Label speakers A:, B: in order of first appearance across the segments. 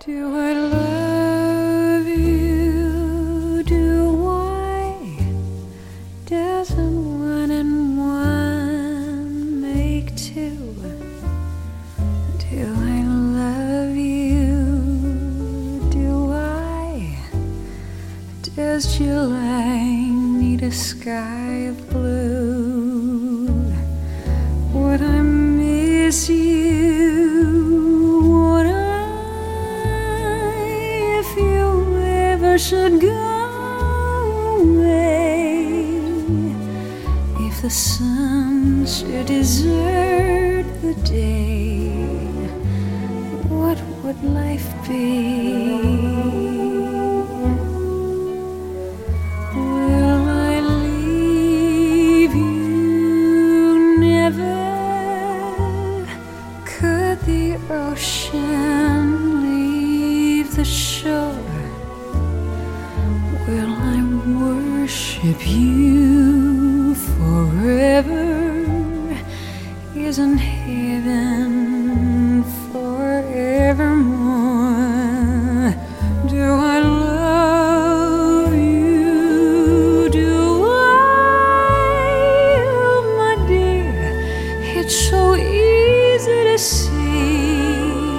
A: Do I love you? Do I? Doesn't one and one make two? Do I love you? Do I? Does July need a sky of blue? Would I miss you? Would I, if you ever should go away? If the sun should desert the day, what would life be? Will I leave you? Never. Could the ocean leave the shore? Will I worship you forever? Isn't heaven forevermore? Do I love you? Do I? Oh, my dear, it's so easy to see.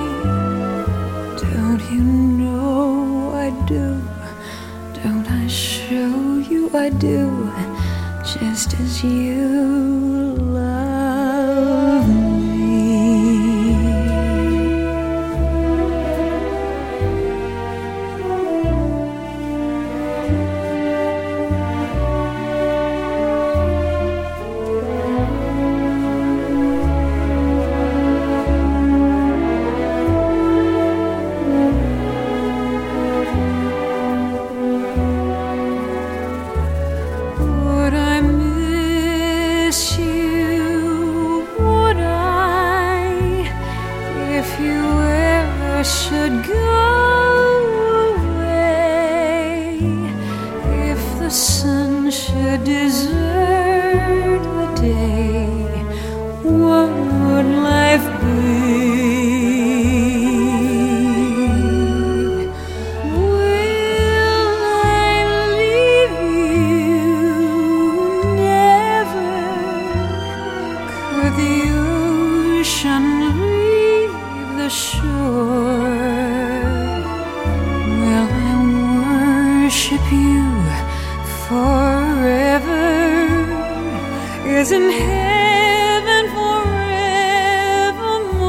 A: Don't you know I do? Don't I show you I do? Just as you love me. Would I miss you? Would I, if you ever should go away? If the sun should desert the day, what would life be? The ocean leave the shore? Will I worship you forever? Isn't heaven forevermore?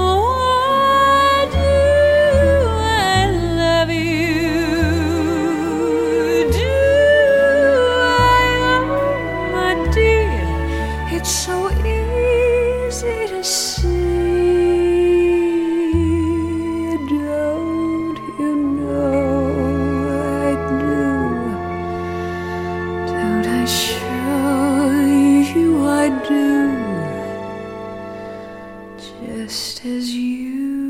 A: Do I love you? Do I, oh, my dear, it's so easy to see. Don't you know I do? Don't I show you I do? Just as you